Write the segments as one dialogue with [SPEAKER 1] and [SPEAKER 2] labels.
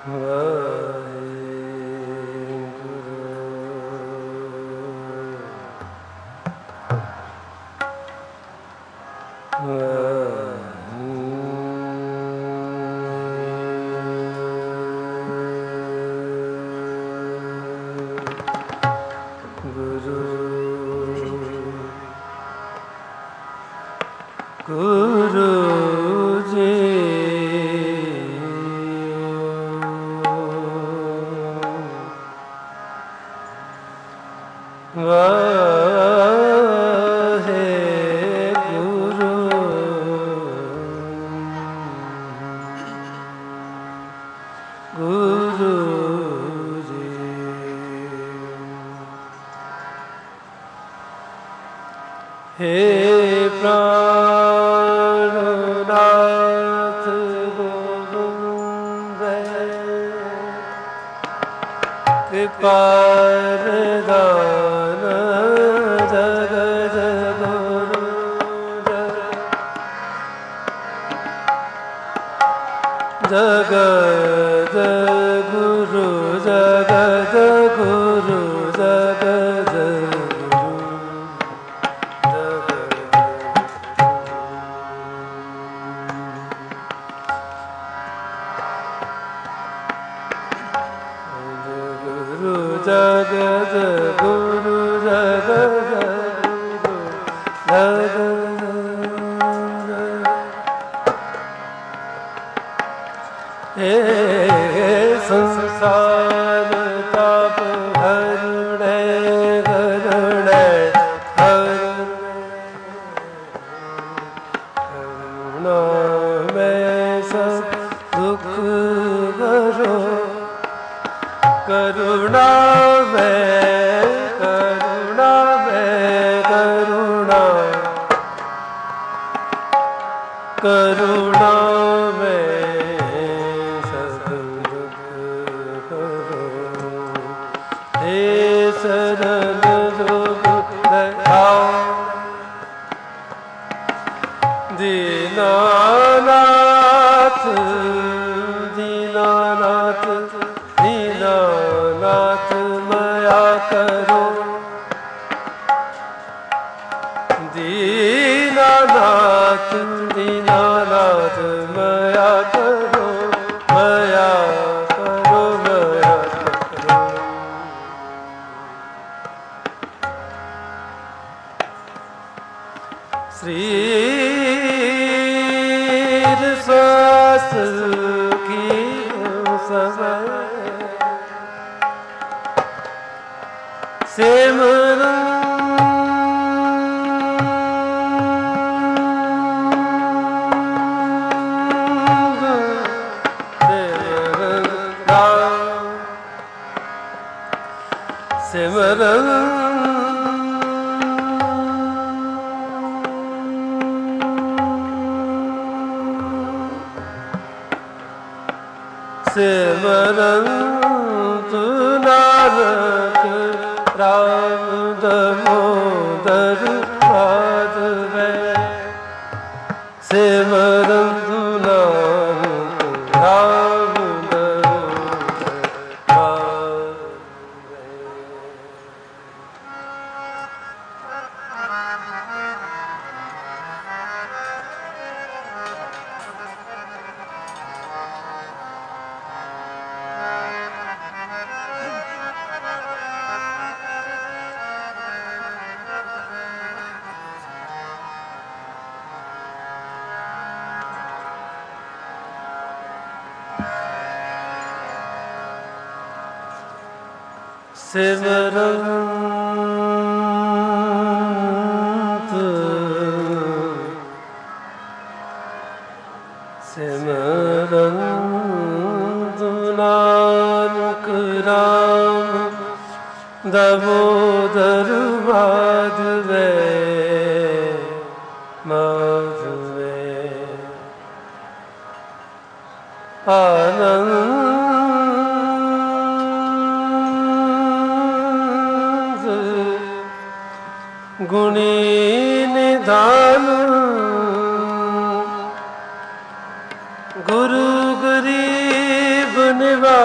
[SPEAKER 1] गुरु गरीब निवाज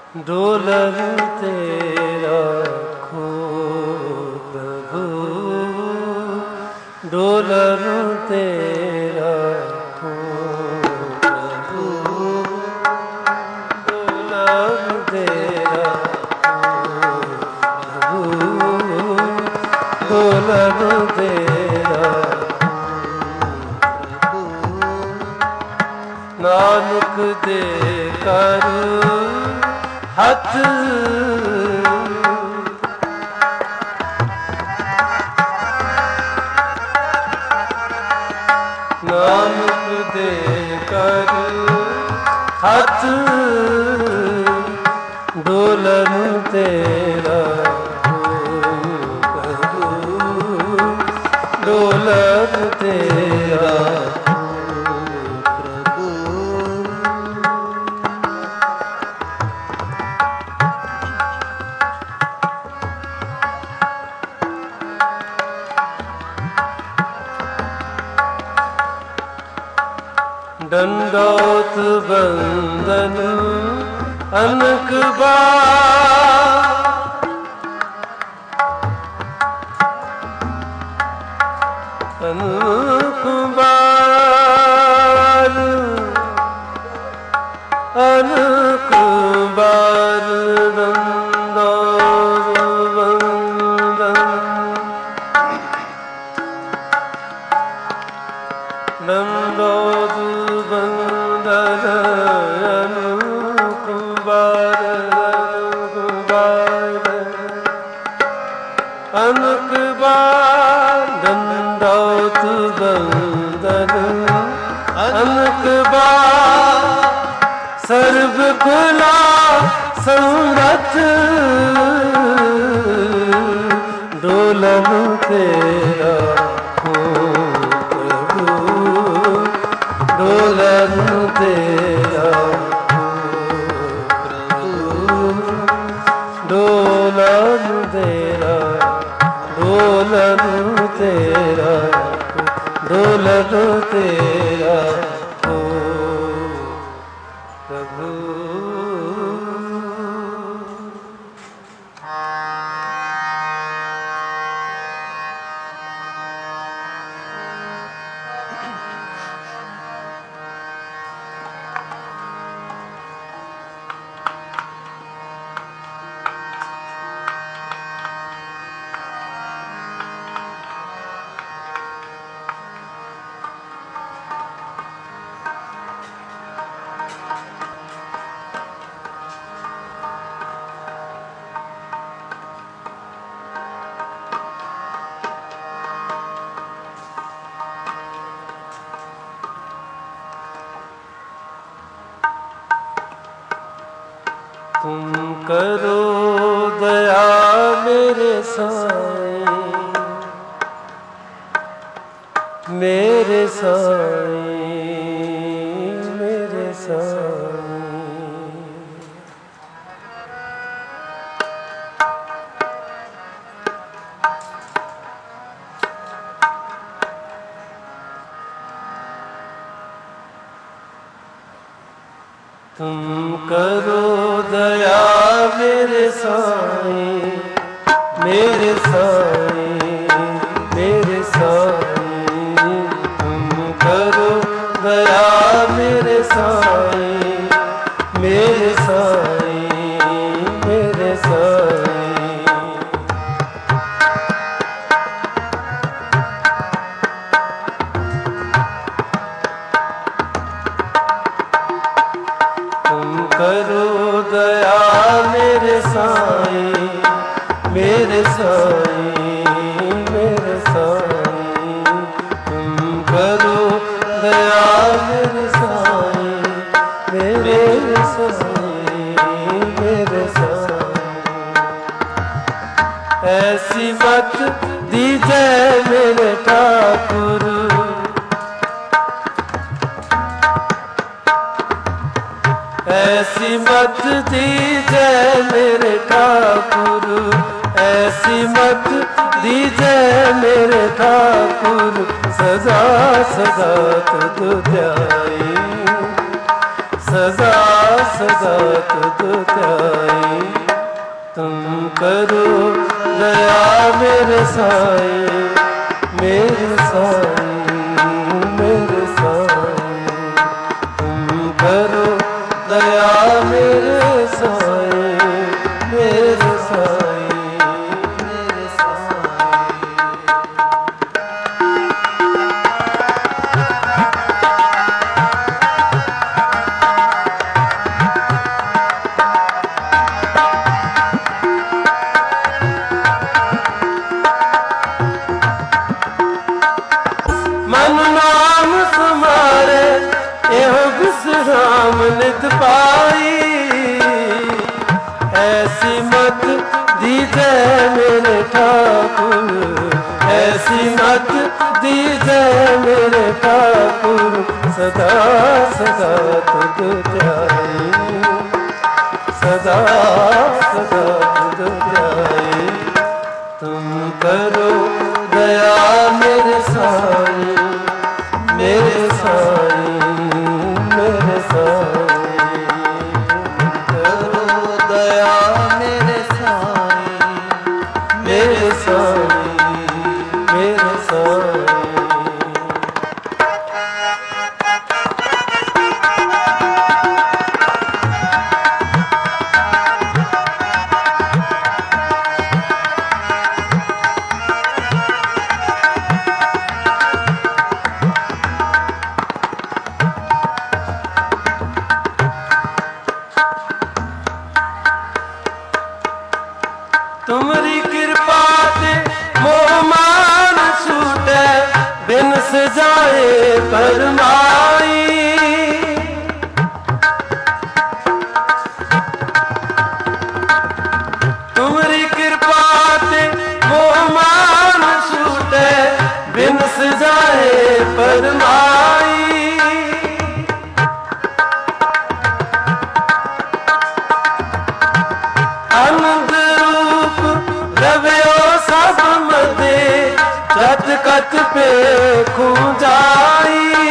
[SPEAKER 1] डोलन तेरा खो प्रभु, डोलन तेरा खो प्रभु, डोलन तेरा खो प्रभु, डोलन तेरा नानक दे कर हथ, नानक दे कर हथ, डोलन तेरा प्रभु, डोलन तेरा दंडोत बंदन अनक बार, अनक बार, अनक बार दंडोत बंदन, दंडोत बंदन अनक बार, अनक बार दंडोत बंदन अनक बार, सर्व कुला संगत, डोलन तेरा खो प्रभु, डोलन तेरा खो प्रभु, डोलन तेरा, डोलन तेरा, डोलन तेरा खो प्रभु। तुम करो दया मेरे साईं, मेरे साईं, मेरे साईं। तुम करो दया मेरे साईं, मेरे साईं, मेरे साईं। तुम करो दया मेरे साईं, मेरे साईं, मेरे साईं। तुम करो दया मेरे साईं, मेरे साईं, मेरे साईं। तुम करो दया मेरे साईं, मेरे साईं, मेरे साईं। ऐसी मत दीजिए मेरे ठाकुर, ऐसी मत दीजिए मेरे ठाकुर, ऐसी मत दीजिए मेरे ठाकुर। सदा सदा तुझ ध्याई, सदा सदा तुझ ध्याई। तुम करो दया मेरे साईं, मेरे साईं, मेरे साईं। तुम करो दया मेरे साईं, मेरे साईं, मेरे साईं। मन नाम समारे एहो विश्राम नित पाई। ऐसी मत दीजै मेरे ठाकुर, ऐसी मत दीजै मेरे ठाकुर। सदा सदा तुझ ध्याई, सदा सदा तुझ ध्याई। तुम करो दया मेरे साईं, मेरे साईं, मेरे साईं।
[SPEAKER 2] करो दया मेरे साईं,
[SPEAKER 1] मेरे साईं, मेरे साईं। तुमरी कृपा ते मोह मान छूटे, बिन सजाए फरमाई। तुमरी कृपा ते मोह मान छूटे, बिन सजाए फरमाई। आनंद रव्यो सब मदे जत कत पे खूंजाई।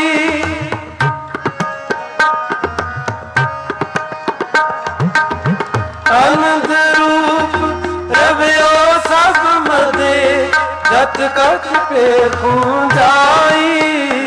[SPEAKER 1] आनंद रूप रव्यो सब मदे जत कत पे खूंजाई।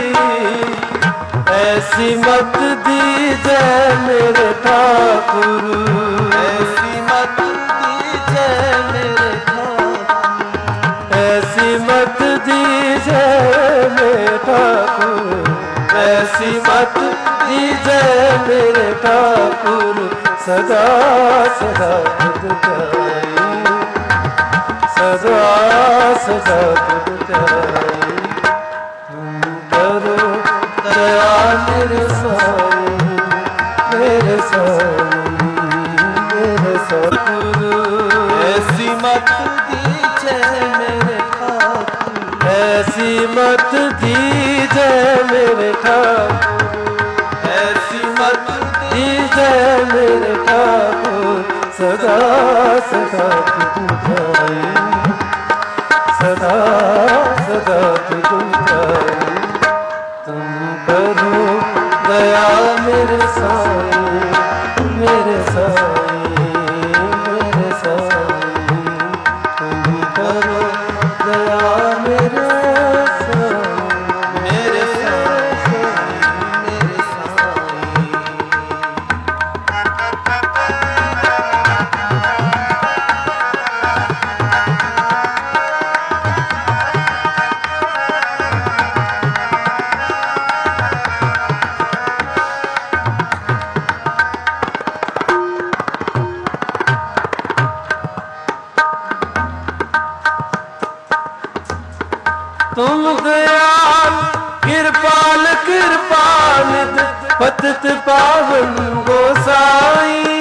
[SPEAKER 1] ऐसी मत दीजै मेरे ठाकुर,
[SPEAKER 2] ऐसी मत दीजै मेरे ठाकुर।
[SPEAKER 1] ऐसी मत दीजै मेरे ठाकुर, ऐसी मत दीजै मेरे ठाकुर। सदा सदा तुझ ध्याई, सदा सदा तुझ ध्याई। तुम करो दया मेरे साईं, मेरे साईं, मेरे साईं।
[SPEAKER 2] ऐसी मत दीजै मेरे ठाकुर,
[SPEAKER 1] ऐसी मत दीजै मेरे ठाकुर,
[SPEAKER 2] ऐसी मत
[SPEAKER 1] दीजै मेरे ठाकुर। सदा सदा तुझ ध्याई, सदा सदा तुझ ध्याई। तुम करो दया मेरे साईं, मेरे साईं, मेरे साईं। तुम करो दया मेरे साईं,
[SPEAKER 2] मेरे साईं, मेरे साईं।
[SPEAKER 1] तुम दयाल कृपाल कृपानिध पतित पावन गोसाई।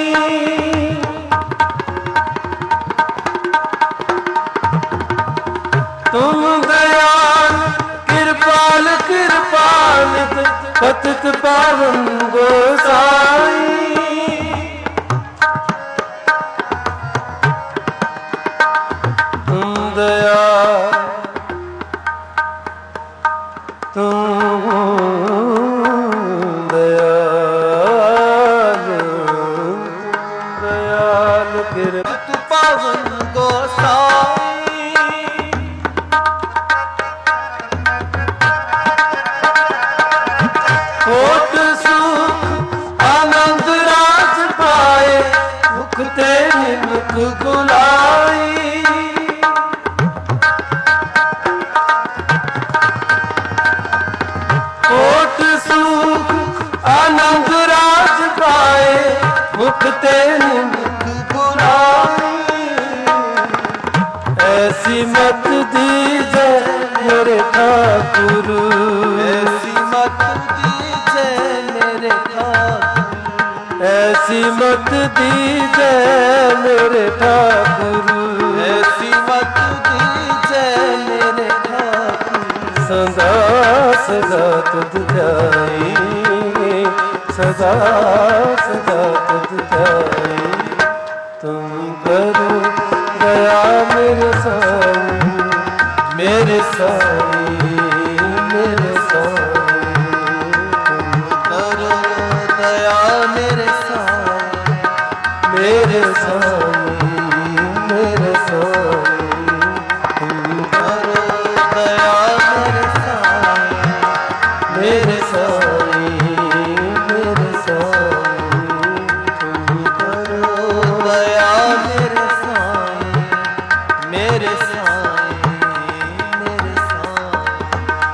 [SPEAKER 1] तुम दयाल कृपाल कृपानिध पतित पावन गोसाई। तुम दयाल तुम दयाल ते निमक बुलाई। कोट सुख आनंद राज पाए मुख ते निमक बुलाई। ऐसी मत दीजे मेरे ठाकुर,
[SPEAKER 2] ऐसी मत दीजे मेरे ठाकुर,
[SPEAKER 1] ऐसी मत दीजे मेरे ठाकुर,
[SPEAKER 2] ऐसी मत दीजे मेरे ठाकुर।
[SPEAKER 1] सदा सदा तुझ ध्याएंगे, सदा सदा तुझ ध्याएंगे। तुम करो दया मेरे साईं, मेरे साईं, मेरे साईं।
[SPEAKER 2] करो दया मेरे साईं,
[SPEAKER 1] मेरे साईं, मेरे साईं। तुम
[SPEAKER 2] करो दया मेरे साईं,
[SPEAKER 1] मेरे साईं, मेरे साईं। तुम
[SPEAKER 2] करो दया मेरे साईं, मेरे साईं, मेरे साईं।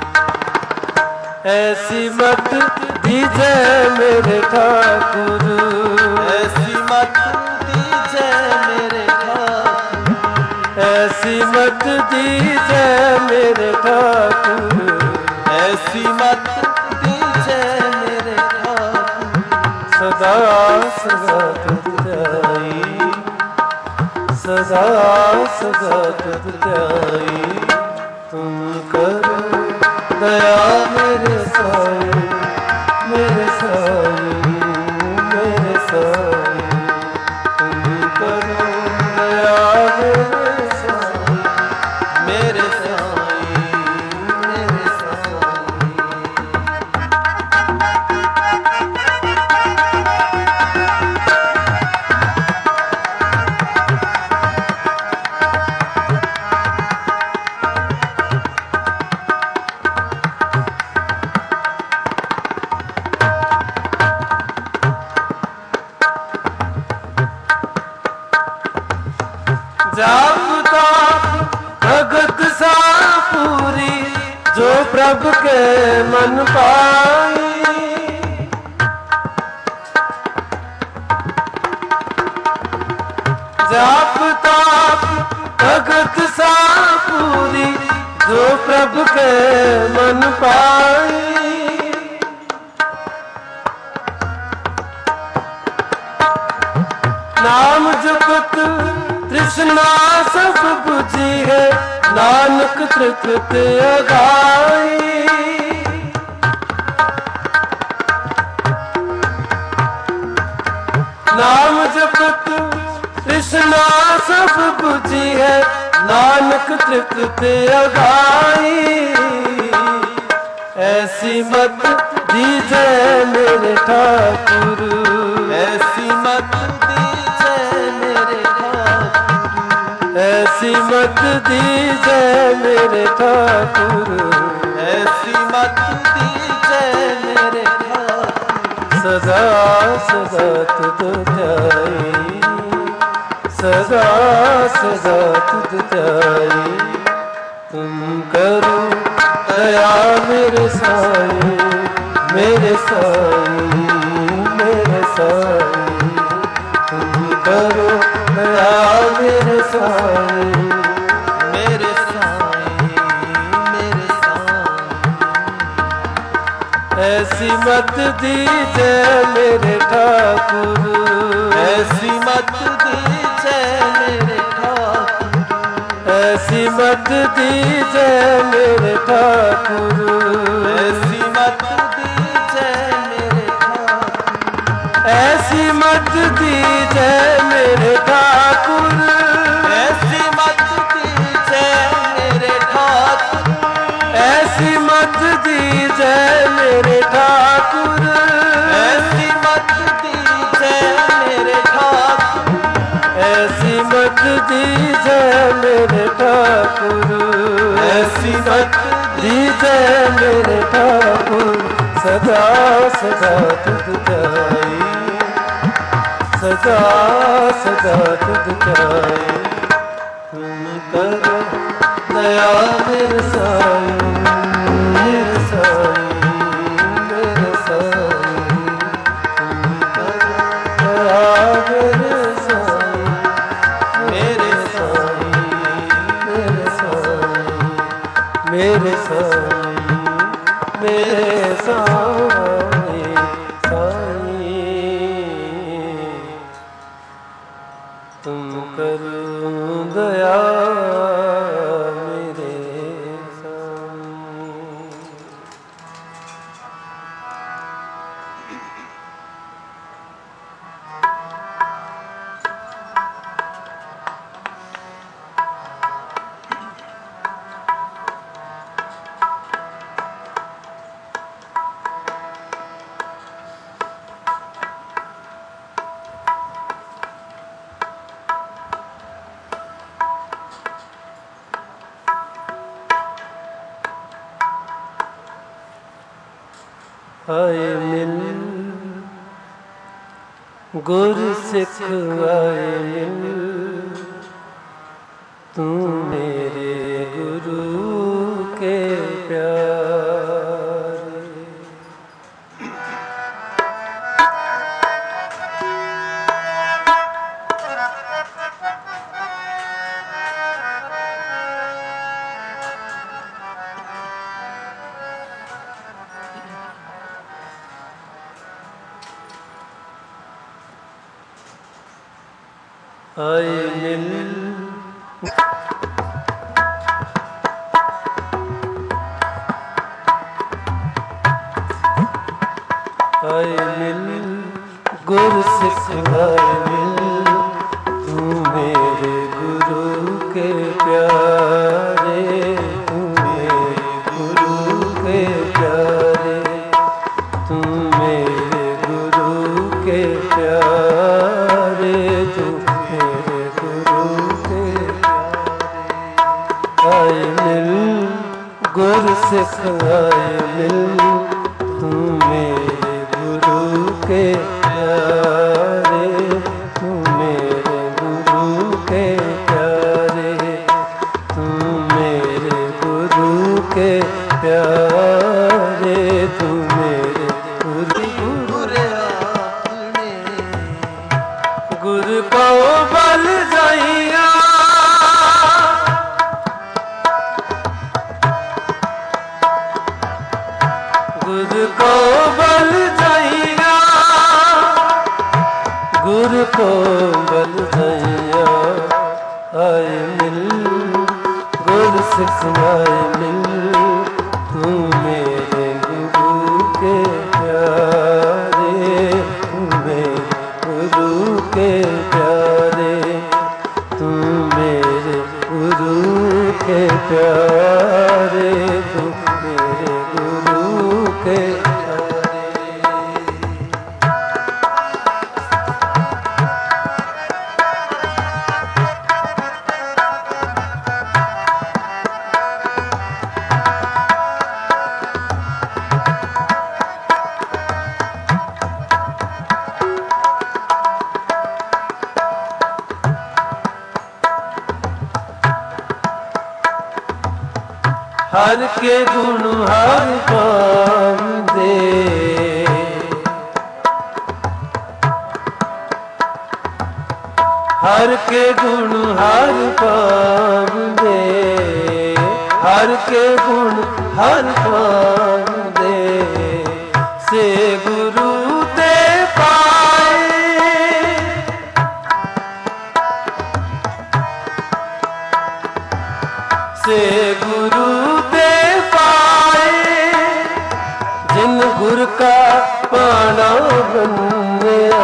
[SPEAKER 1] ऐसी मत दीजे मेरे ठाकुर,
[SPEAKER 2] ऐसी मत दीजे मेरे ठाकुर,
[SPEAKER 1] ऐसी मत दीजे मेरे ठाकुर।
[SPEAKER 2] ऐसी मत दीजे मेरे ठाकुर।
[SPEAKER 1] सदा सदा तुझ ध्याई, सदा सदा तुझ ध्याई। तुम करो दया मेरे साईं, मेरे साईं, मेरे साईं। तुम करो दया मेरे साईं,
[SPEAKER 2] मेरे साईं, मेरे साईं।
[SPEAKER 1] जापता भगत सा पूरी, जो प्रभु के मन पाई। जापता भगत सा पूरी, जो प्रभु के मन पाई। नाम जपत तृष्णा सब बुझी है, नानक तृप्त अगाई। नाम जपत तृष्णा सब बुझी है, नानक तृप्त अगाई। ऐसी मत दीजे मेरे ठाकुर,
[SPEAKER 2] ऐसी मत दीजे मेरे ठाकुर,
[SPEAKER 1] ऐसी मत दीजे मेरे ठाकुर।
[SPEAKER 2] ऐसी मत दीजे मेरे ठाकुर।
[SPEAKER 1] सदा सदा तुझ ध्याई, सदा सदा तुझ ध्याई। तुम करो दया मेरे साईं, मेरे साईं, मेरे साईं। तुम करो दया मेरे साईं,
[SPEAKER 2] मेरे साईं, मेरे साईं।
[SPEAKER 1] ऐसी मत दीजे मेरे ठाकुर,
[SPEAKER 2] ऐसी मत दीजे मेरे ठाकुर,
[SPEAKER 1] ऐसी मत दीजे मेरे ठाकुर।
[SPEAKER 2] ऐसी मत दीजे मेरे ठाकुर,
[SPEAKER 1] ऐसी मत दीजे मेरे ठाकुर।
[SPEAKER 2] ऐसी मत दीजे मेरे ठाकुर,
[SPEAKER 1] ऐसी मत दीजे मेरे ठाकुर।
[SPEAKER 2] ऐसी मत दीजे मेरे ठाकुर,
[SPEAKER 1] ऐसी मत दीजे मेरे ठाकुर। ऐसी मत दीजे मेरे ठाकुर। सदा सदा तुझ ध्याई, सदा सदा तुझ चाहे, तुम करो दया मेरे साईं, मेरे साईं, मेरे साईं, तुम करो दया मेरे साईं, मेरे साईं, मेरे साईं, मेरे साईं, मेरे साईं, साईं, तुम करो दया मेरे साईं। आए मिल गुर सिख आए मिल, तू मेरे गुरु के प्यारे। आए मिल आए मिल गुर सिख आए मिल, तू मेरे गुरु के प्यारे, तू मेरे गुरु के प्यारे, तू मेरे गुरु के प्यारे, तू मेरे गुरु के प्यारे। आए मिल गुर सिख आए मिल, तू मेरे गुरु के प्यारे, तू मेरे गुरु के प्यारे, तू मेरे गुरु के प्यारे, तू मेरे गुरु गुरु पाओ बल जाइया, गुरु को बल जाइया, गुरु को बल जाइया। आए मिल गुर सिख आए मिल, तू मेरे गुरु के प्यारे, तू मेरे गुरु के प्यारे, तू मेरे गुरु के प्यारे, तू मेरे गुरु के प्यारे। हर के गुण हर पांदे, हर के गुण हर पांदे, हर के गुण हर पांदे, से गुरु ते पाए, से गुरु जिन गुर का पाना बंदिया,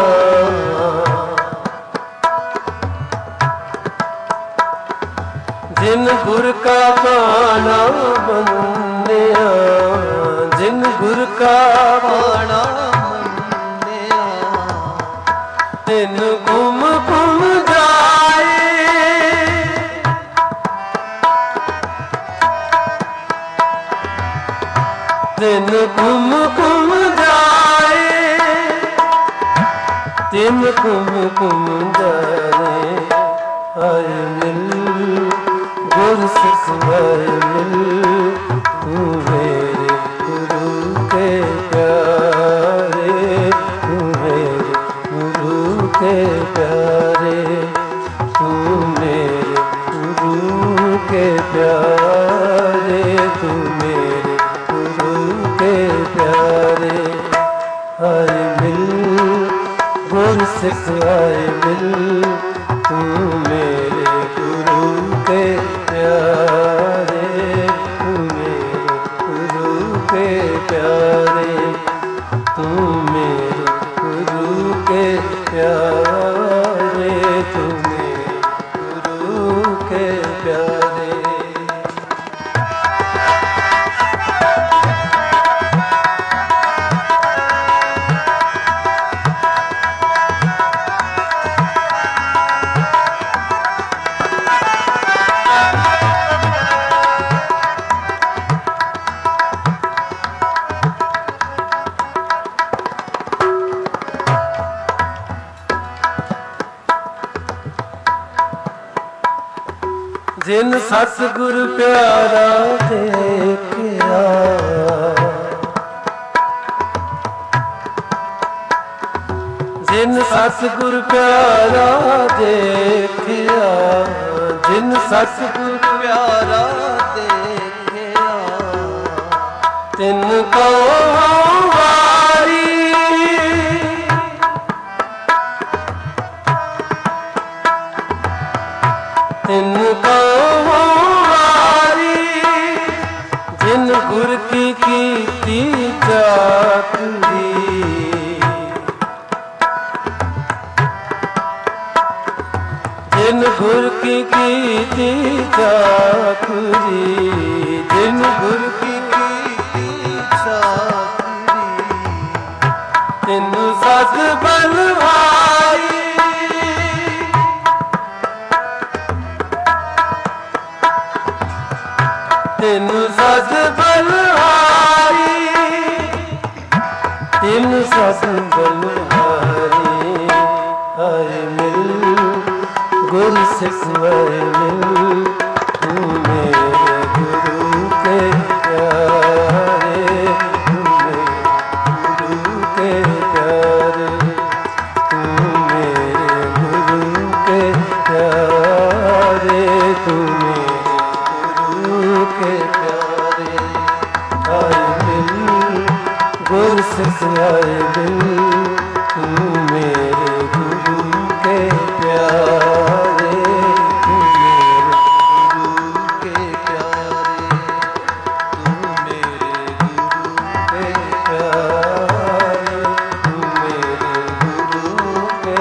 [SPEAKER 1] जिन गुर का पाना बंदिया, जिन गुर का पाना बंदिया, तिन गुम गुम जाए, तिन गुम गुम जाए, जिन कुम कुम जाने आए मिल गुर सिख आए मिल तू मेरे गुरु के प्यारे तू मेरे गुरु के प्यारे तू मेरे गुरु के प्यारे तू मेरे गुरु के प्यारे आए मिल गुर सिख आए मिल तू मेरे गुरु के प्यारे तू मेरे गुरु के प्यारे तू मेरे गुरु के प्यारे तू मेरे गुरु के प्यारे। जिन सतगुर प्यारा देखिया जिन सतगुर प्यारा देखिया जिन सतगुर
[SPEAKER 2] प्यारा देखिया
[SPEAKER 1] तिनको वारी तिनको वारी जिन गुर की कीती चाकरी जिन गुर की कीती चाकरी जिन गुर की
[SPEAKER 2] कीती चाकरी
[SPEAKER 1] तिनु सत बलवाई तिनु सत बलहारी तिनु सत बलहारी आए मिल गुर सिख आए मिल तू मेरे गुरु के प्यारे तू मेरे गुरु के प्यारे तू मेरे गुरु के प्यारे तू मेरे गुरु के प्यारे आए मिल गुर सिख आए मिल तू मेरे गुरु के प्यारे तू मेरे गुरु के प्यारे तू मेरे गुरु के प्यारे तू मेरे गुरु के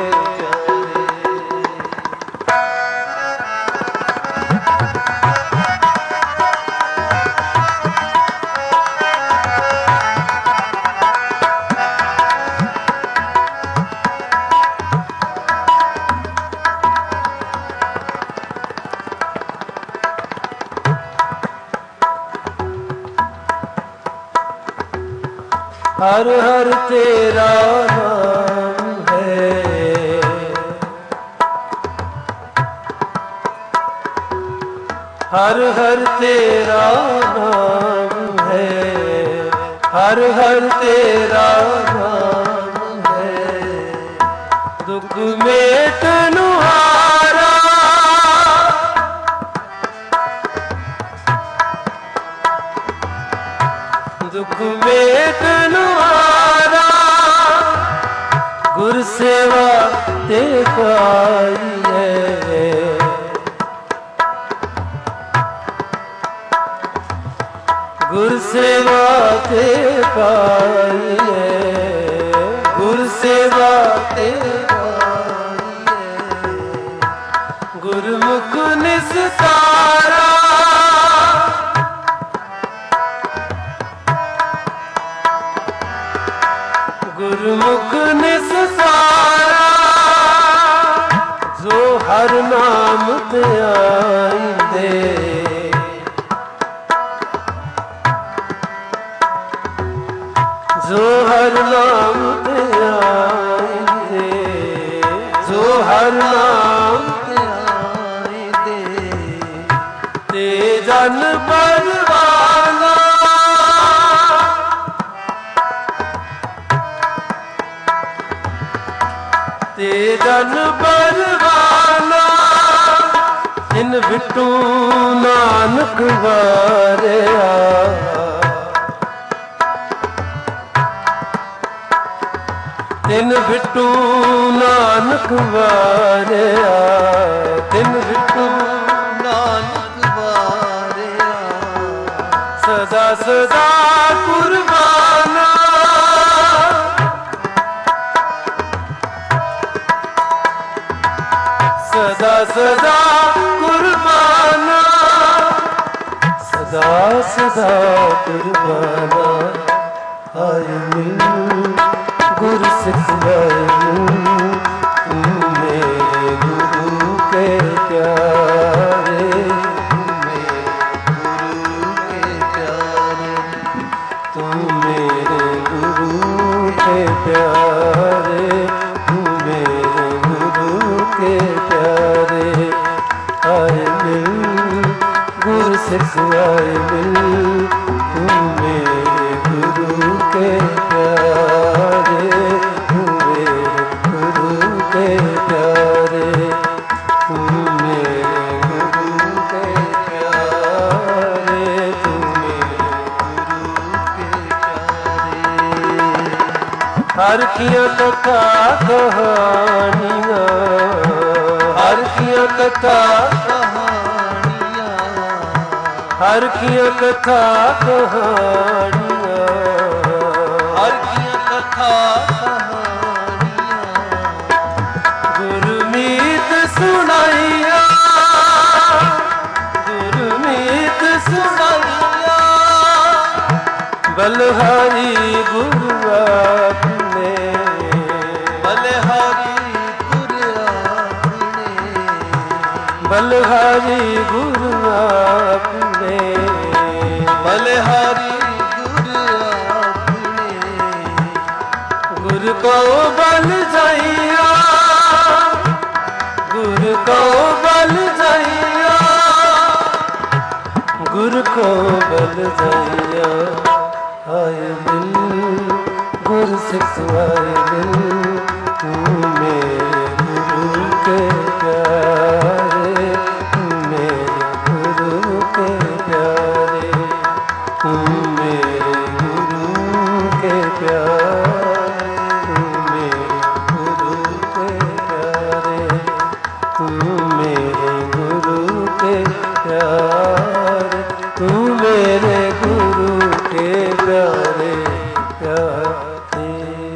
[SPEAKER 1] हर हर तेरा नाम है हर हर तेरा नाम है हर हर तेरा नाम है दुख मेटनु हारा दुख मेटनु हारा गुर सेवा ते पाई है गुर सेवा ते पाई है गुर सेवा ते पाई है गुरमुख निस्तारा गुरमुख निस्तारा जो हर नाम ते आईंदे जो हर नाम ते आईंदे ਸੋ ਹਰ ਨਾਮ
[SPEAKER 2] ਧਿਆਏ ਦੇ
[SPEAKER 1] ਤੇ ਜਨ ਪਰਵਾਨਾ ਤੇ ਜਨ ਪਰਵਾਨਾ ਇਨ ਬਿਟੂ ਨਾਨਕ ਵਾਰਿਆ ਤਿਨ ਬਿਟੂ ਨਾਨਕ ਵਾਰਿਆ ਤਿਨ ਬਿਟੂ
[SPEAKER 2] ਨਾਨਕ ਵਾਰਿਆ
[SPEAKER 1] ਸਦਾ ਸਦਾ ਕੁਰਬਾਨਾ ਸਦਾ ਸਦਾ ਕੁਰਬਾਨਾ ਸਦਾ ਸਦਾ ਕੁਰਬਾਨਾ ਹਾਏ ਮਿਲ ਗੁਰ ਸਿੱਖ ਵਾਹਿਗੁਰੂ ਤੂੰ ਮੇਰੇ ਗੁਰੂ ਕੇ ਪਿਆਰੇ ਤੂੰ ਮੇਰੇ ਗੁਰੂ ਕੇ ਪਿਆਰੇ ਤੂੰ ਮੇਰੇ ਗੁਰੂ ਕੇ ਪਿਆਰੇ ਆਏ ਮਿਲ ਗੁਰ ਸਿੱਖ ਆਏ ਮਿਲ ਤੂੰ ਮੇਰੇ ਗੁਰੂ ਕੇ ਪਿਆਰੇ ਤੂੰ ਮੇਰੇ ਗੁਰੂ ਕੇ ਪਿਆਰੇ ਤੂੰ ਮੇਰੇ ਗੁਰੂ ਕੇ ਪਿਆਰੇ ਤੂੰ ਮੇਰੇ ਹਰ ਕੀਆਂ ਕਥਾ ਕਹਾਣੀਆਂ ਹਰ ਕੀਆਂ ਕਥਾ
[SPEAKER 2] ਕਹਾਣੀਆਂ
[SPEAKER 1] ਹਰ ਕੀਆਂ ਕਥਾ ਕਹਾਣੀਆਂ
[SPEAKER 2] ਹਰ ਕੀਆਂ ਕਥਾ ਕਹਾਣੀਆਂ
[SPEAKER 1] ਗੁਰਮੀਤ ਸੁਣਾਈਆਂ ਗੁਰਮੀਤ ਸੁਣਾਈਆਂ ਬਲਹਾਰੀ ਗੁਰੂ ਆਪਣੇ
[SPEAKER 2] ਬਲਿਹਾਰੀ ਗੁਰ ਆਪਣੇ
[SPEAKER 1] ਬਲਹਾਰੀ ਗੁਰੂ ਆਪਣੇ
[SPEAKER 2] ਬਲਿਹਾਰੀ ਗੁਰ ਆਪਣੇ
[SPEAKER 1] ਗੁਰ ਕੋ ਬਲ ਜਾਈਆ ਗੁਰ ਕੋ ਬਲ ਜਾਈਆ ਗੁਰ ਕੋ ਬਲ ਜਾਈਆ ਆਏ ਮਿਲ ਗੁਰ ਸਿੱਖ ਆਏ ਮਿਲ ਤੂੰ ਮੇਰੇ ਗੁਰੂ ਕੇ ਪਿਆਰੇ ਤੂੰ ਮੇਰੇ ਗੁਰੂ ਕੇ ਪਿਆਰੇ ਤੂੰ ਮੇਰੇ ਗੁਰੂ ਕੇ ਪਿਆਰੇ ਤੂੰ ਮੇਰੇ ਗੁਰੂ ਕੇ ਪਿਆਰੇ ਤੂੰ ਮੇਰੇ ਗੁਰੂ ਕੇ ਪਿਆਰੇ ਤੂੰ ਮੇਰੇ ਗੁਰੂ ਕੇ ਪਿਆਰੇ ਪਿਆਰੇ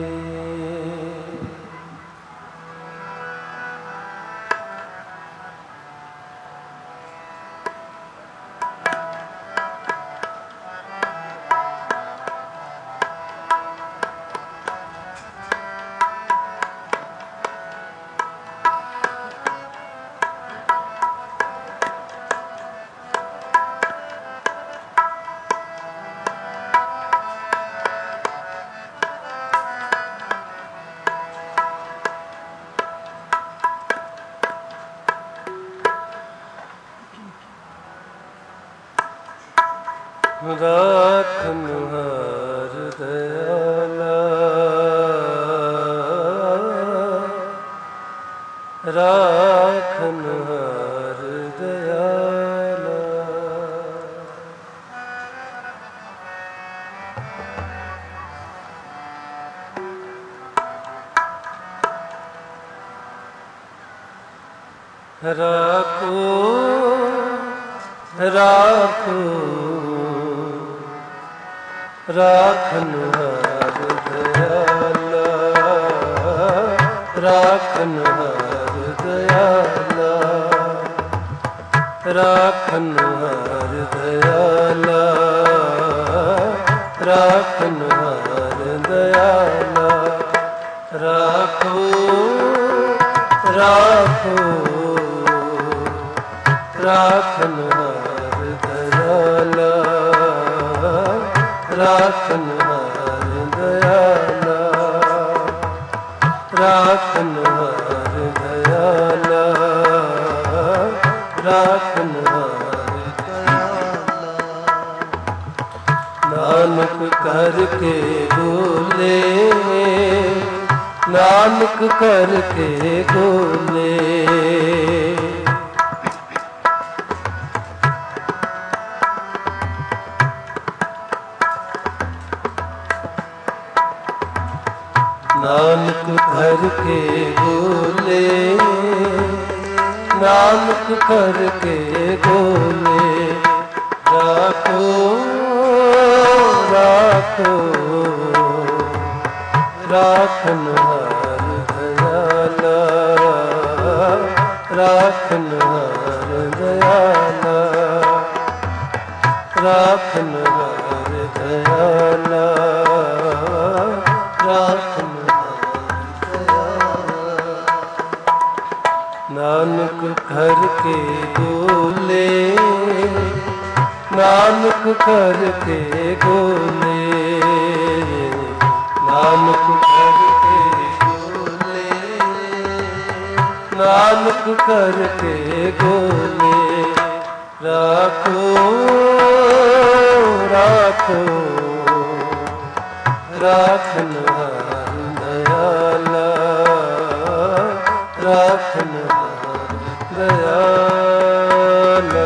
[SPEAKER 1] ਰਾਖਨ ਹਾਰ ਦਇਆਲਾ ਰਾਖਨ ਹਾਰ ਦਇਆਲਾ ਰਾਖੋ ਰਾਖੋ ਰਾਖਨ ਹਾਰ ਦਇਆਲਾ ਰਾਖਨ ਹਾਰ ਦਇਆਲਾ ਰਾਖਨ ਹਾਰ ਦਇਆਲਾ ਰਾਖਨ ਹਾਰ ਦਇਆਲਾ ਰਾਖੋ ਰਾਖੋ ਰਾਖਨ ਹਾਰ ਦਇਆਲਾ ਰਾਖਨ ਹਾਰ ਦਇਆਲਾ ਰਾਖਨ ਹਾਰ ਦਇਆਲਾ ਰਾਖਨਹਾਰ
[SPEAKER 2] ਦਇਆਲਾ।
[SPEAKER 1] ਨਾਨਕ ਕਰਕੇ ਬੋਲੇ, ਨਾਨਕ ਕਰਕੇ ਬੋਲੇ। ਨਾਨਕ ਕਰਕੇ ਬੋਲੇ, ਨਾਨਕ ਕਰਕੇ ਬੋਲੇ। ਰਾਖੋ ਰਾਖੋ ਰਾਖਨਹਾਰ ਦਇਆਲਾ, ਰਾਖਨਹਾਰ ਦਇਆਲਾ, ਰਾਖਨਹਾਰ ਦਇਆਲਾ, ਰਾਖਨਹਾਰ ਦਇਆਲਾ। ਨਾਨਕ ਕਰਕੇ ਬੋਲੇ, ਨਾਨਕ ਕਰਕੇ ਬੋਲੇ। ਨਾਨਕ ਕਰਕੇ
[SPEAKER 2] ਬੋਲੇ,
[SPEAKER 1] ਨਾਨਕ ਕਰਕੇ ਬੋਲੇ। ਰਾਖੋ ਰਾਖੋ ਰਾਖਨਹਾਰ ਦਇਆਲਾ, ਰਾਖਨਹਾਰ ਦਇਆਲਾ।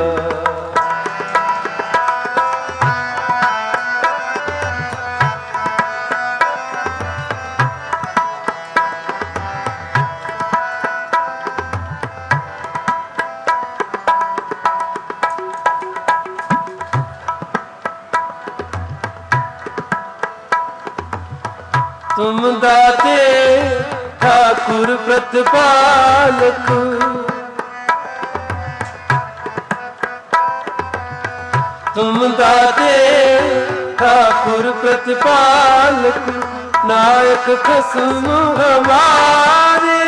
[SPEAKER 1] ਤੁਮ ਦਾਤੇ ਠਾਕੁਰ ਪ੍ਰਤਪਾਲਕ, ਤੁਮ ਦਾਤੇ ਠਾਕੁਰ ਪ੍ਰਤਪਾਲਕ। ਨਾਇਕ ਖਸਮ ਹਮਾਰੇ,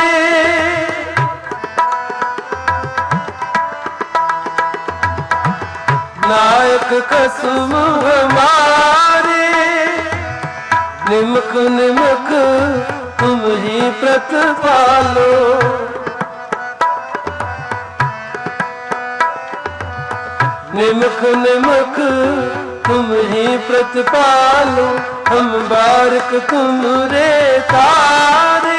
[SPEAKER 1] ਨਾਇਕ ਖਸਮ ਹਮਾਰੇ। ਨਿਮਕ ਨਿਮਕ ਤੁਮ ਹੀ ਪ੍ਰਤਪਾਲੋ, निमक निमक तुम ही प्रतिपालो, हम बारक तुम रे तारे।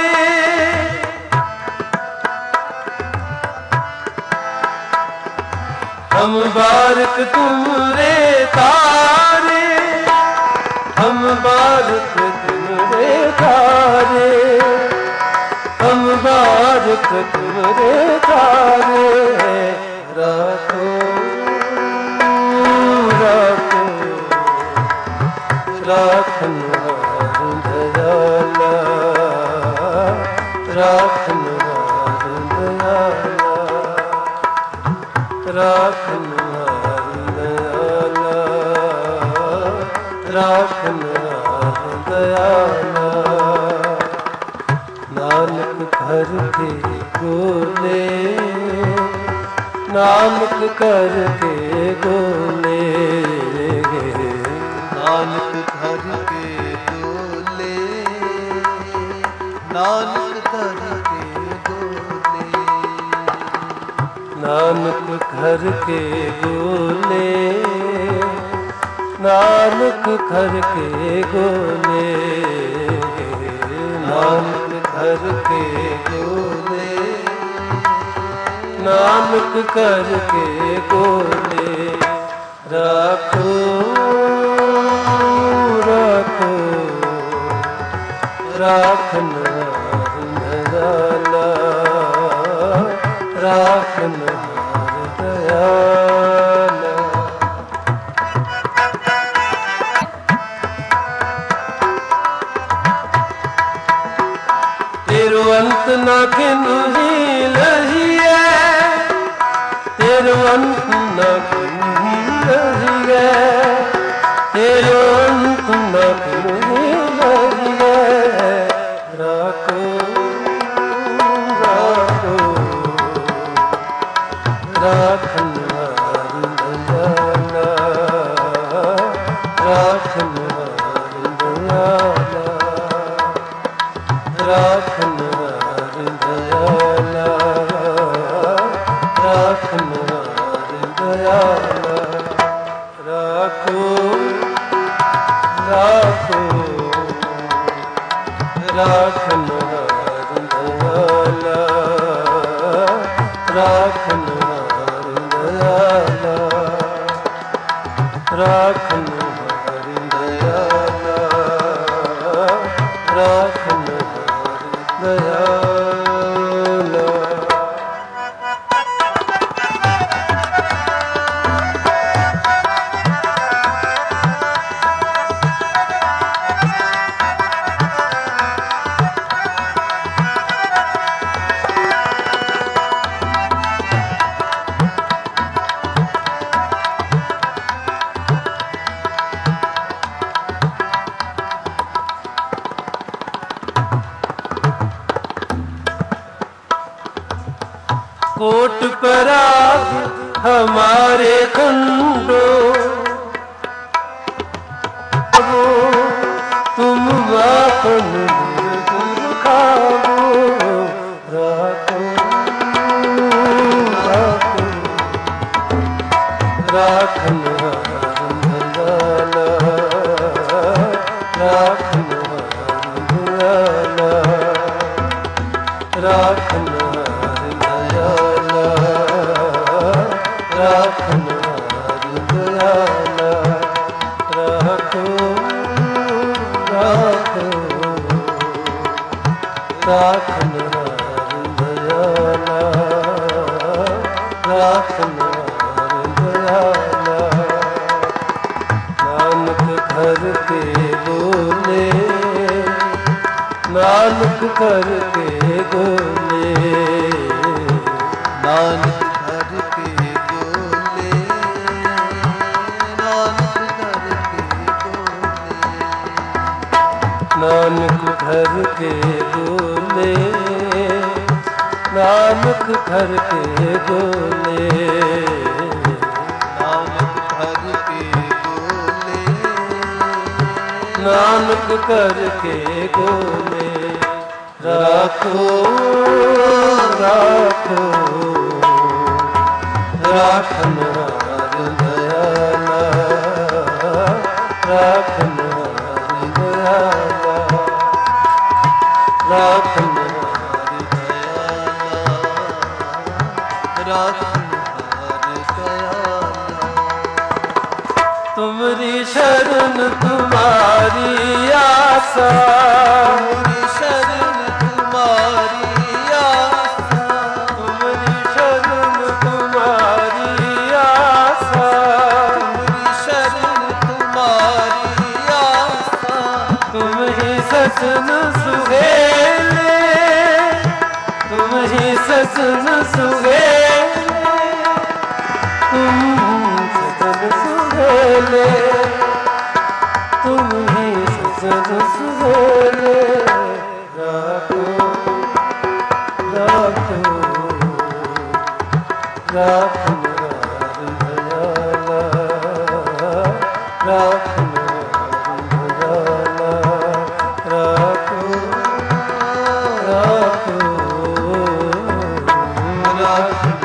[SPEAKER 1] हम बारक तुम रे तारे, हम बारक तुम रे तारे, हम बारक तुम रे तारे। राखो राखो राखनहार दयाला, राखनहार दयाला, राखनहार दयाला, राखनहार दयाला। नानक घर के गोले, नानक कर के गोले,
[SPEAKER 2] नानक घर के गोले, नानक घर के गोले,
[SPEAKER 1] नानक घर के गोले, नानक घर के गोले, नानक घर के गोले, नानक कर के गोले। राखो राखो राखनहार दयाला, राखनहार दयाला। तेरो अंत ना किन्हू ही लहिए, तेरो अंत न कहीं लहिए, तेरो अंत न कहीं लहिए। राखो राखो राखनहार दयाला, राखनहार दयाला, राखनहार दयाला, कोट पराग हमारे खंडो, तुम वापन गुर खाओ, राखो राखो राखन दयाला, राखन दयाला, राखन दयाला, राखन दयाला, राखो राखो राखन दयाला, राखन दयाला। नानक घर के बोले, नानक घर के बोले,
[SPEAKER 2] नानक घर के बोले, नानक घर के बोले,
[SPEAKER 1] नानक घर के बोले, नानक घर के बोले,
[SPEAKER 2] नानक घर के बोले,
[SPEAKER 1] नानक घर के बोले। राखो राखो राखन दयाला, राखन दयाला, राखन
[SPEAKER 2] राखन दयाला।
[SPEAKER 1] तुमरी शरण तुम्हारी आशा,
[SPEAKER 2] तुमरी शरण तुम्हारी आशा,
[SPEAKER 1] तुमरी शरण तुम्हारी आशा,
[SPEAKER 2] तुमरी शरण तुम्हारी आशा,
[SPEAKER 1] तुम ही सजन सुहेले, तुम ही सजन सुहेले, तुम सजन सुहेले, तुम ही सजन सुहेले। राखो राखो राखन दयाला, राखन दयाला, राखो राखो राखन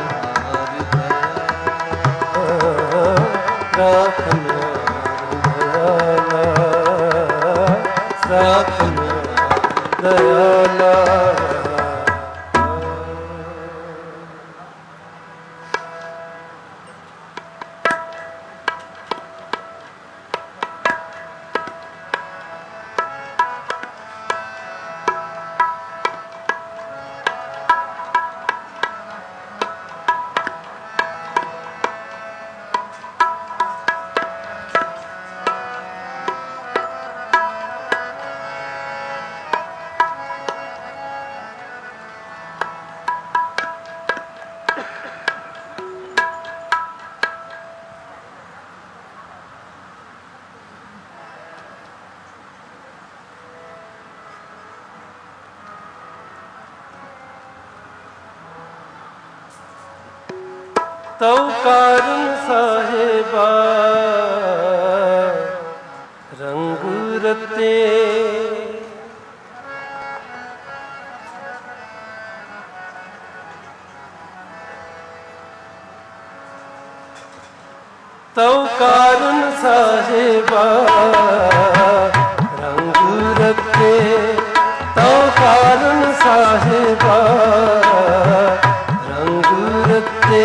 [SPEAKER 1] राखन दयाला, राखन दयाला। तौ कारण साहेबा रंग रते, तौ कारण साहेबा रंग रते, तौ कारण साहेबा रंग रते।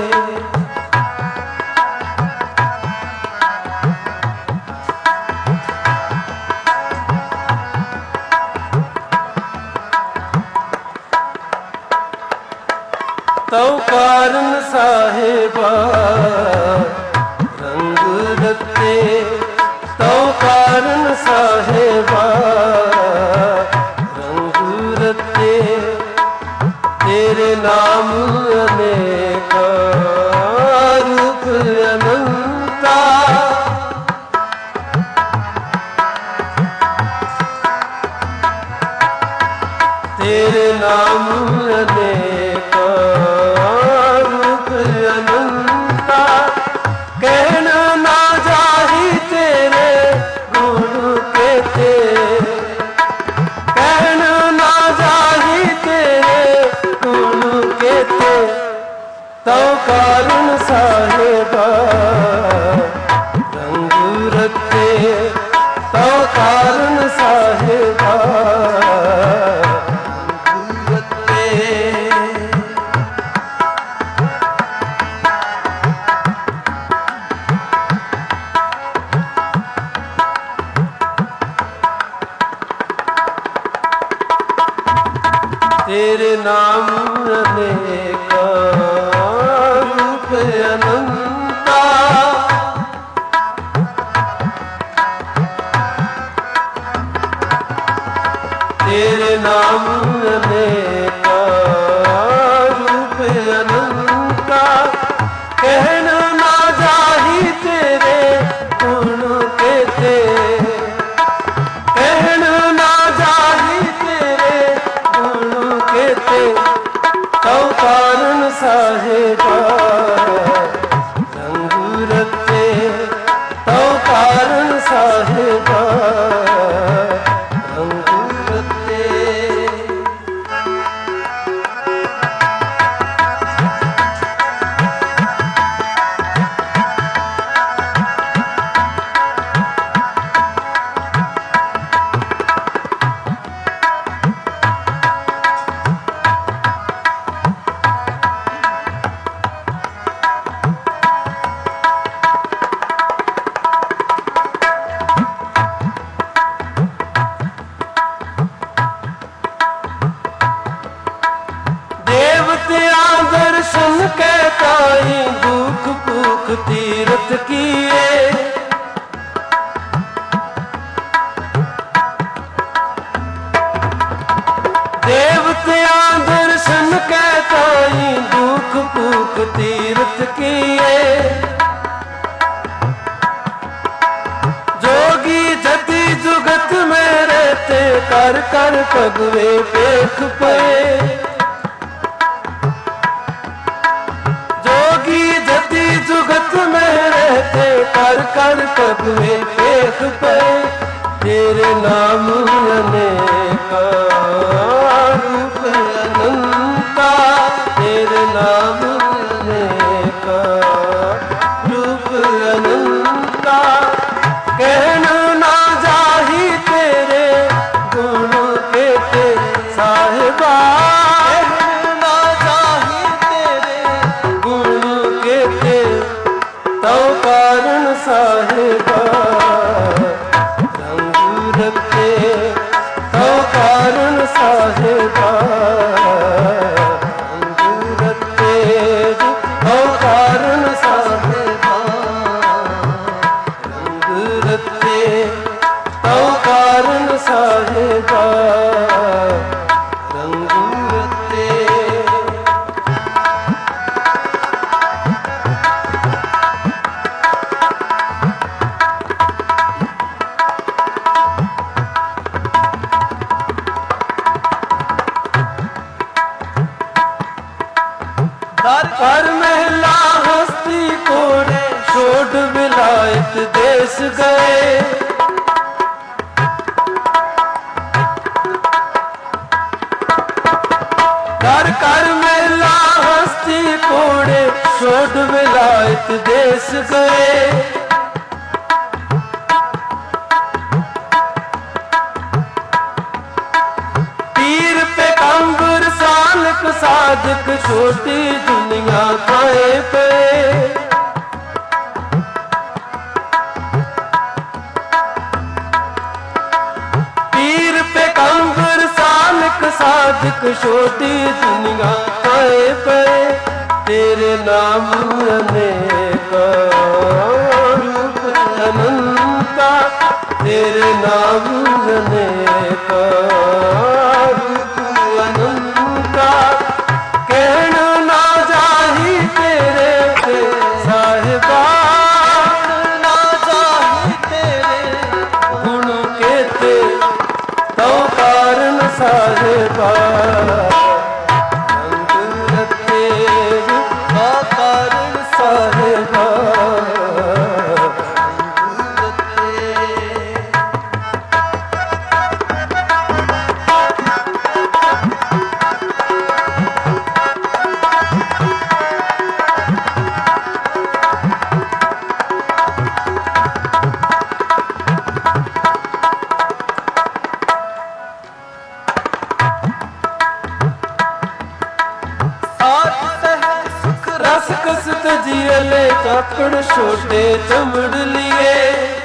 [SPEAKER 1] तौ कारण साहेबा रंग रते, तौ कारण साहेबा रंग रते। तेरे नाम अनेक रूप अनंता, तेरे नाम अनेक गुण केते तौ कारण साहेबा रंग रते तौ कारण साहेबा तेरे नाम अनेका रूप अनंता तेरे नाम अनेका रूप अनंता कहना ना जाही तेरे गुण केते कहना ना जाही तेरे गुण केते तौ कारण साहेबा रंग रते तौ कारण साहेबा रंग रते। दर्शन के ताई दुख भूख तीरथ किए देवतिया दर्शन के ताई दुख भूख तीरथ किए जोगी जति जुगत में रहते कर कर पगवे पेख पे जुगत में रहते कर कर पगवे पेख पे तेरे नाम अनेका रूप अनंता तेरे नाम अनेका रूप अनंता कहना ना जाही तेरे गुण केते साहिबा कहना ना जाही तेरे गुण केते तौ कारण साहेबा रंग रते तौ कारण साहेबा रंग रते तौ कारण साहेबा रंग रते तौ कारण साहेबा रंग रते। कर महला हस्ती कोड़े छोड़ विलायत देश गए कर कर महला हस्ती कोड़े छोड़ विलायत देश गए पीर पे कंबर सालक साधक छोटी दुनिया खाए पे पीर पे कंबर सालक साधक छोटी दुनिया खाए पे तेरे नाम अनेका रूप अनंता तेरे नाम अनेका रूप अनंता कहना ना जाही तेरे साहिबा ना जाही तेरे गुण केते तौ कारण साहिबा रंग रते तौ कारण साहिबा रंग रते। ਤਜੀਲੇ ਚਾਪੜ ਛੋਟੇ ਚਮੜ ਲਿਏ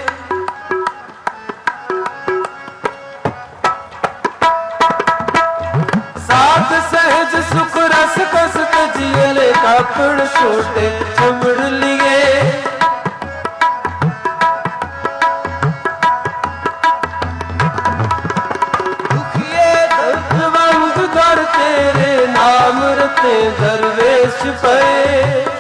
[SPEAKER 1] ਸਾਧ ਸਹਿਜ ਸੁਖ ਰਸ ਕਸ ਤਜੀਲੇ ਚਾਪੜ ਛੋਟੇ ਚਮੜ ਲਿਏ तेरे नाम रते दरवेश पए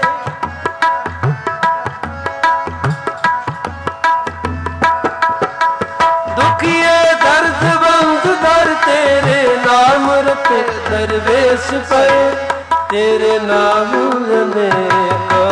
[SPEAKER 1] दुखिए दर्द बंद दर तेरे नाम रते दरवेश पए तेरे नाम ने का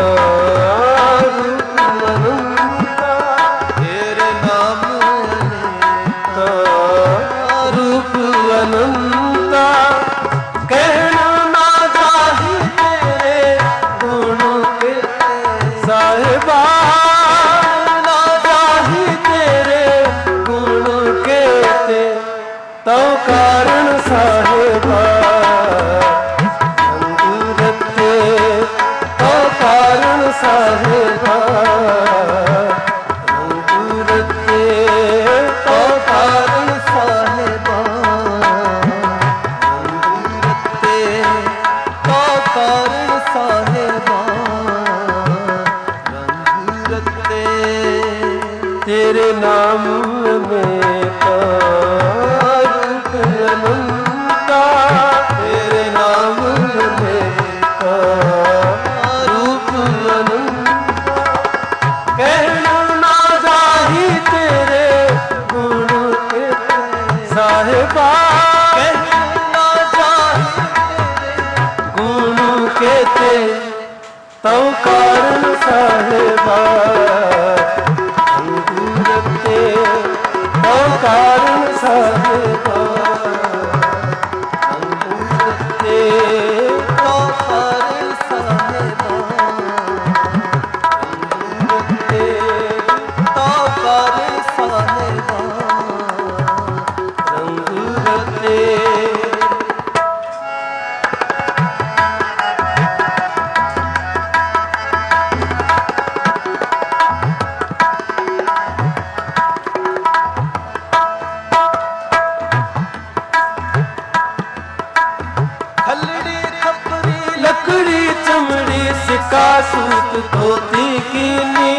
[SPEAKER 2] तेरे नाम
[SPEAKER 1] का रूप अनंता कहना ना चाही तेरे गुण के साहिबा ना चाही तेरे गुण के तो कारण साहिबा अंगूरते तो कारण साहिबा अंगूरते तो कारण साहिबा
[SPEAKER 2] कारण साहेबा रंग रते
[SPEAKER 1] तेरे नाम में रूप अनंता तेरे नाम में रूप अनंता कहना ना जाही तेरे गुण के साहिबा
[SPEAKER 2] कहना चाही
[SPEAKER 1] गुण केते तो कारण साहिबा अंगूरते तो कारण साहिबा अंगूरते
[SPEAKER 2] तो कारण साहेबा
[SPEAKER 1] अंगूरते
[SPEAKER 2] तो कारण साहेबा
[SPEAKER 1] अंगूरते
[SPEAKER 2] खलड़ी खपरी
[SPEAKER 1] लकड़ी चमड़ी सिक्का सूत धोती कीनी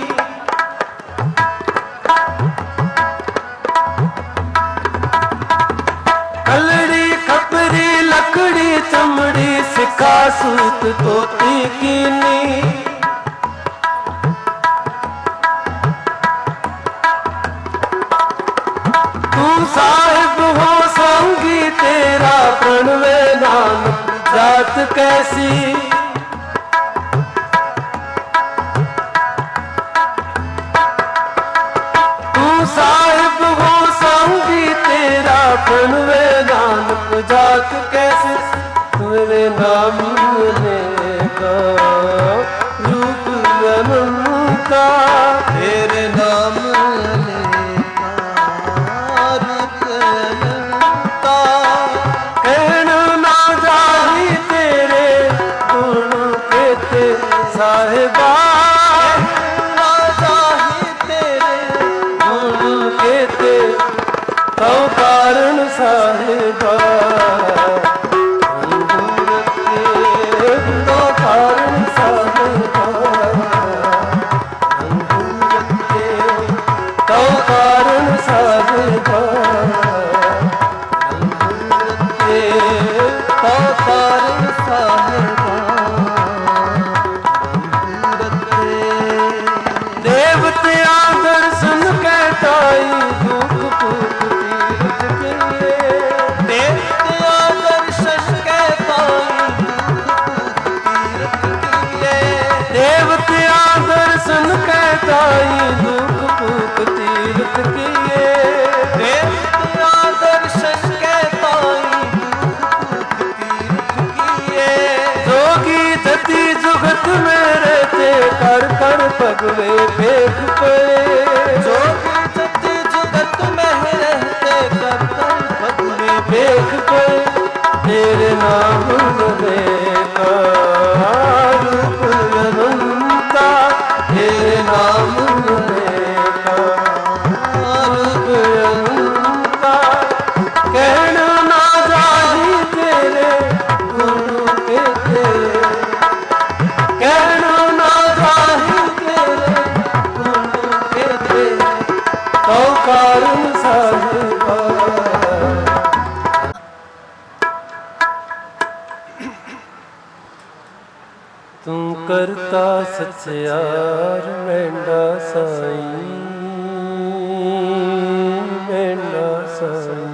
[SPEAKER 1] कलड़ी खपरी लकड़ी चमड़ी सिक्का सूत धोती कीनी तू साहिब हो संगी तेरा प्रणवे नानक जात कैसी तू साहिब हो संगी तेरा प्रणवे नानक जात कैसी मेरे नाम ने का रूप अनंता
[SPEAKER 2] तेरे नाम रूप अनंता
[SPEAKER 1] कहना ना जाही तेरे गुण केते साहिबा
[SPEAKER 2] ना चाही तेरे
[SPEAKER 1] गुण केते तो कारण साहिबा अंगूरते तो कारण साहिबा अंगूरते तो कारण साहिबा अंगूरते
[SPEAKER 2] तो कारण साहेबा रते
[SPEAKER 1] देवतिया दर्शन कहताई दुख पुख तीरथ के लिए
[SPEAKER 2] देवतिया दर्शन के ताई तीरथ किए
[SPEAKER 1] देवतिया दर्शन कहताई दुख पुख तीरथ के लिए
[SPEAKER 2] देवतिया दर्शन के ताई तीरथ किए
[SPEAKER 1] जोगी जति जुगत में रहते कर कर पगवे फेंक पे
[SPEAKER 2] जो जति जुगत में रहते कर कर पगले
[SPEAKER 1] फेंक पे तेरे नाम में का रूप ਤੂੰ ਕਰਤਾ ਸਚਿਆਰ ਮੈਂਡਾ ਸਾਈਂ, ਮੈਂਡਾ ਸਾਈਂ।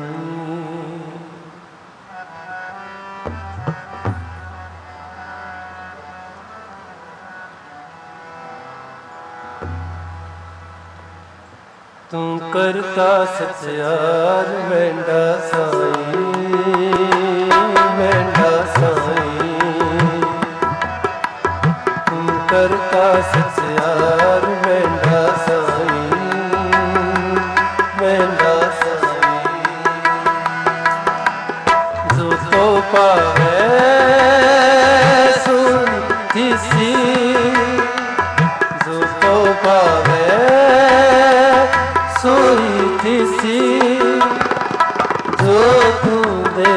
[SPEAKER 1] ਤੂੰ ਕਰਤਾ ਸਚਿਆਰ ਮੈਂਡਾ ਸਾਈਂ, ਮੈਂਡਾ ਸਾਈਂ। ਤੂੰ ਕਰਤਾ ਸਚਿਆਰ ਮੈਂਡਾ ਸਾਈਂ, ਮੈਂਡਾ ਸਾਈਂ। ਜੋ ਤੋ ਪਾਵੈ ਸੁਣ ਥੀਸੀ, ਜੋ ਤੋ ਪਾਵੈ सोई थीसी। जो तू दे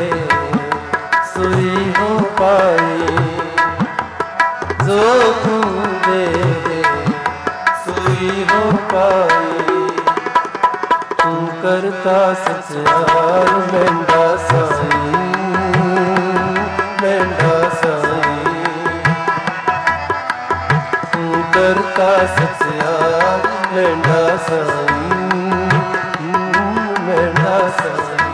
[SPEAKER 1] सोई हो पाई, जो तू दे सोई हो पाई। तू करता सचयार मैंडा साईं, मैंडा साईं। तू करता सचयार मैंडा साईं, मैंडा साईं।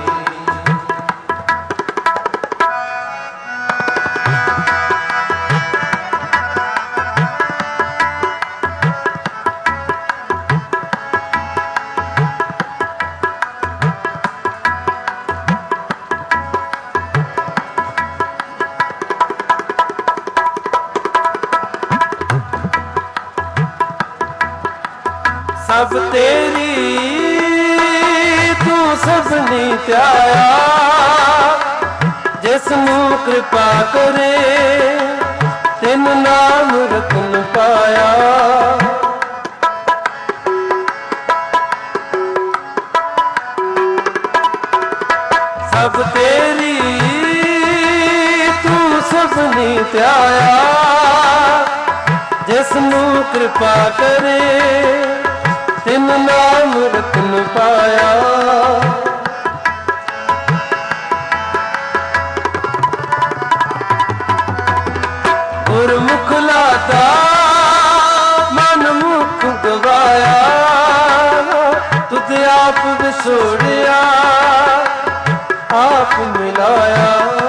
[SPEAKER 1] सब तेरी तू सबनी त्याया, जिसनू कृपा करे तिन नाम रतन पाया। सब तेरी तू सबनी त्याया, जिसनू कृपा करे तिन नाम रतन पाया। गुरमुख लाता मन मुख गवाया, तुझ आप विछोड़िया आप मिलाया।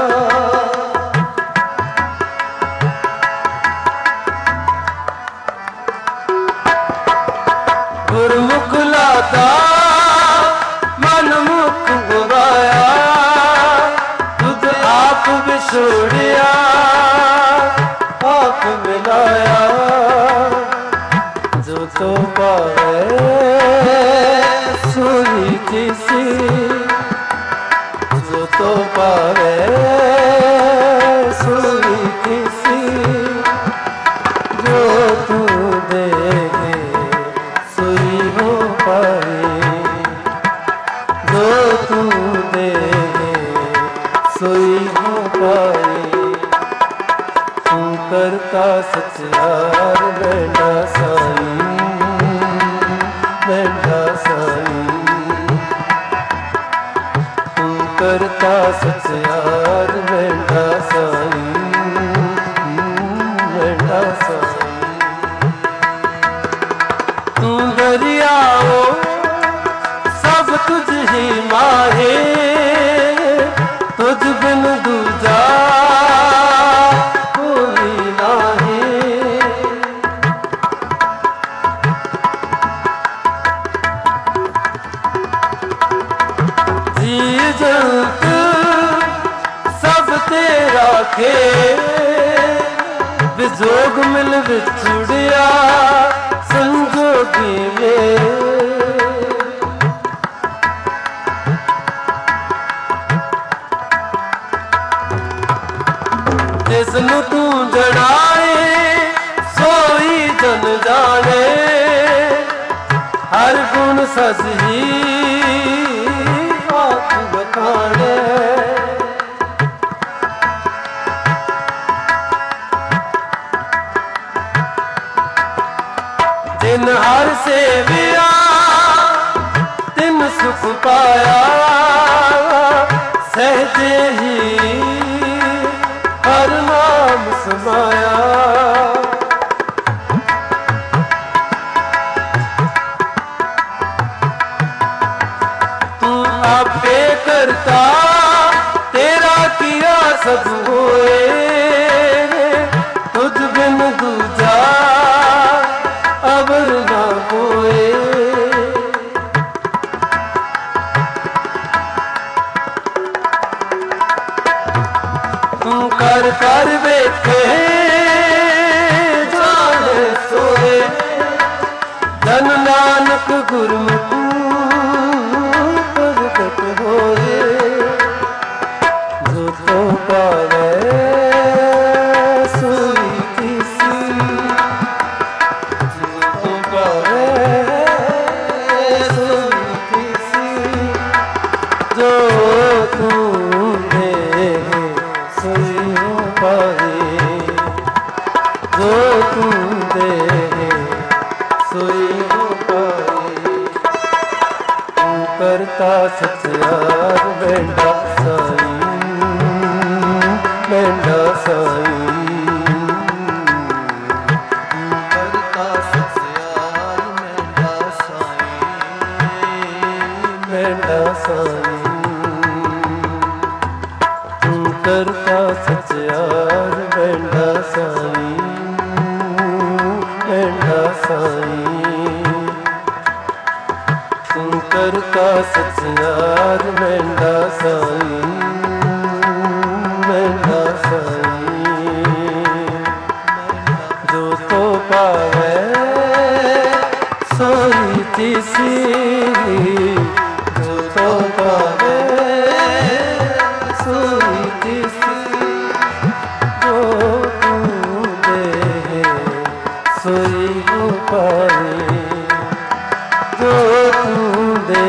[SPEAKER 1] गुरमुख लाता मन मुख गवाया, तुझ आप विछोड़िया आप मिलाया। जो तो पावे सोई थीसी, जो तो पावे सोई थीसी। जो तू दे सोई हो पाई, जो तू दे सोई हो पाई। तू करता सचयार मैंडा साईं, मैंडा साईं। तू करता सचयार मैंडा साईं, मैंडा साईं। तू दरियाओ सब तुझ ही माहे, तुझ बिन दूजा कोई नाहे। जी जंत सब तेरा खेल, विजोग मिल विछुड़िया संजोगी में। जिसनु तू जड़ाए सोई जन जाने, हर गुण सजही बात बखाने। जिन हर सेविया तिन सुख पाया, सहजे ही हर नाम समाया। सब होए, तुझ बिन दूजा अबर ना होए। कर कर बैठे जाने सोए, धन नानक गुरमुख प्रगट होए। जो तो पावे सोई किसी, जो तो पावे सोई किसी, जो तू दे सोई पावे, जो तू दे सोई पावे। तू करता सत्यार बेंडा साई, बेंडा साई।
[SPEAKER 2] करता सत्यार बेंडा साई,
[SPEAKER 1] बेंडा साई। तू करता सत्यार बेंडा साई, बेंडा साई। तू करता सत्यार बेंडा साई, बेंडा साई। जो तो पावे सोई तिसी, जो तो पावे सोई तिसी, जो तू दे सोई पावे, जो तू दे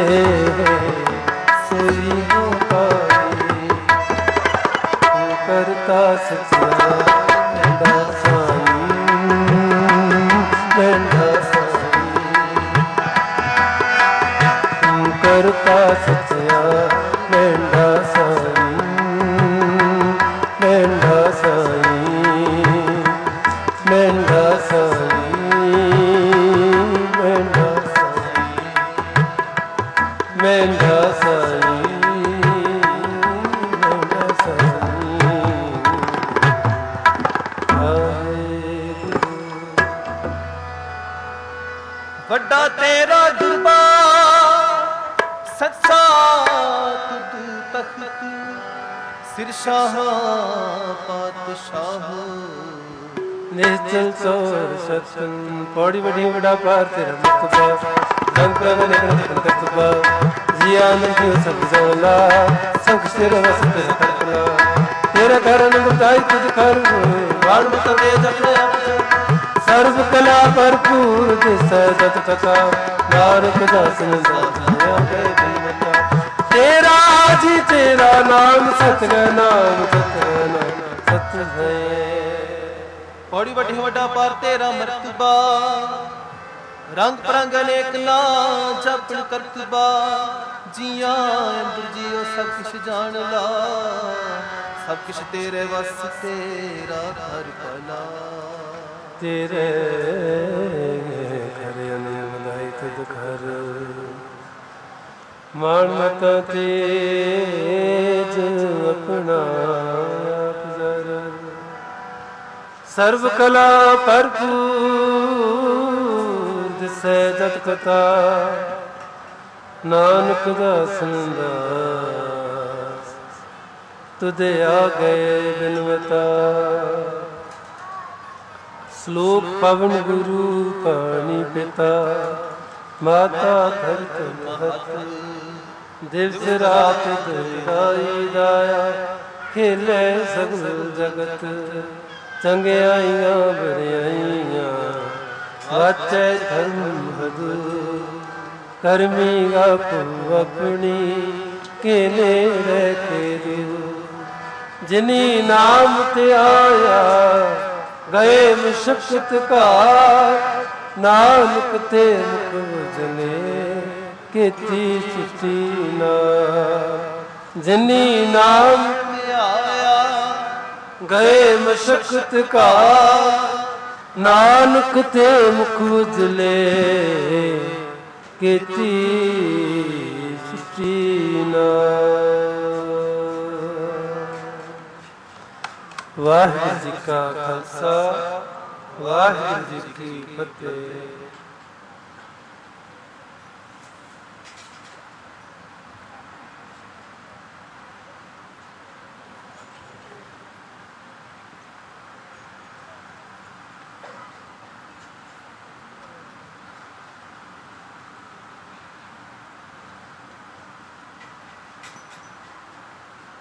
[SPEAKER 1] सोई पावे। तू करता सत्यार बेंडा साई, बेंडा साई। तू करता सत्यार बेंडा साई, बेंडा साई, बेंडा साई, बेंडा साई, बेंडा साई, बेंडा साई। वाहेगुरु।
[SPEAKER 2] ਵੱਡਾ ਤੇਰਾ ਦਰਬਾਰ ਸੱਚਾ ਤੁਧ ਤਖਤ, ਸਿਰ ਸ਼ਾਹ ਪਾਤਸ਼ਾਹ।
[SPEAKER 1] निश्चल चोर सत्संग पौड़ी बड़ी बड़ा पार तेरा मुक्तबा, लंका बने कंतकबा। जी आनंद सब जला सब सिर वसत करना, तेरा कारण बताई तुझ कर वाण बतवे जपने सर्व कला भरपूर दिसै दत कथा। नारक दासन साधिया गए बिलमता, तेरा जी तेरा नाम सतगुर नाम, सतगुर नाम सत है।
[SPEAKER 2] ਪੌੜੀ ਵੱਡੀ ਵੱਡਾ ਪਾਰ ਤੇਰਾ ਮਰਤਬਾ, ਰੰਗ ਪਰੰਗ ਅਨੇਕ ਨਾ ਜਪਣ ਕਰਤਬਾ। ਜੀਆਂ ਅੰਦਰ ਜੀਓ ਸਭ ਕੁਛ ਜਾਣ ਲਾ, ਸਭ ਕੁਛ ਤੇਰੇ ਵਸ ਤੇਰਾ ਘਰ ਭਲਾ।
[SPEAKER 1] तेरे घर अनंदाई तुझ घर, मान मत तेज अपना आप जरा। सर्व कला भरपूर दिसै जत कथा, नानक दासन दास तुझे आ गए बिनवता। श्लोक पवन गुरु पानी पिता, माता धरत महत। दिवस रात दुराई दाया, खेले सगल जगत। चंगियाइयां बरियाइयां वाचै धर्म हदू, करमी आपो अपनी केले रह के दू। जिनी नाम ते आया गए मुशक्कत का, नानक ते मुख उजले खेती चिट्ठी ना। जिनी नाम ते आया गए मशक्कत का, नानक ते मुख उजले खेती चिट्ठी ना। ਵਾਹਿਗੁਰੂ ਜੀ ਕਾ ਖਾਲਸਾ ਵਾਹਿਗੁਰੂ ਜੀ ਕੀ ਫਤਿਹ।